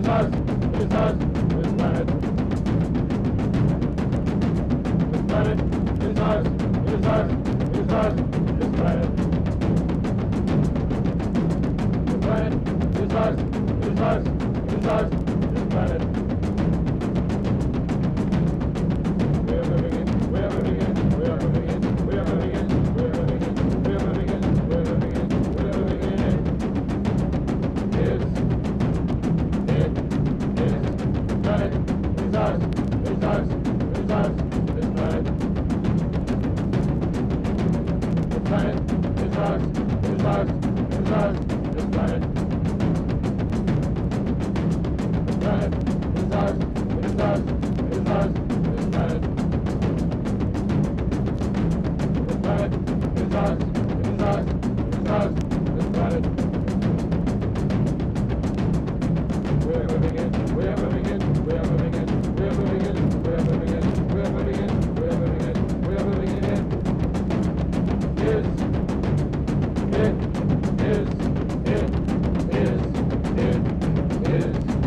us, it is us, this planet. This planet is us, it is us, it is us, this planet. The planet is us, it is us, it is us, this planet. We are living in, we are living in, we are living in, we are living in, we are living in, we are living in, we are living in, we are living in it. Planet is us, is us, is us, this planet. The planet is us, is us, is us, this planet. The planet is us, is us, is us, this planet. The planet is us, is us, is us, this planet. We are living in, we are living in, we are living in, we are living in, we are living in, we are living in, we are living in, we are living in it. Is, it is, it is, it is.